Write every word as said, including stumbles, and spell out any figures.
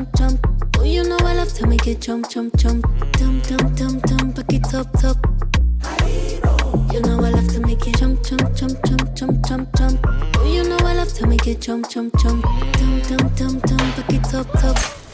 jump, jump. Oh, you know I love to make it jump, jump, jump. Dum, dum, dum, dum, back it up, top. You know I love to make it jump, jump, jump, jump, jump, jump, jump. Oh, you know I love to make it jump, jump, jump. Dum, dum, dum, dum, back it up, top.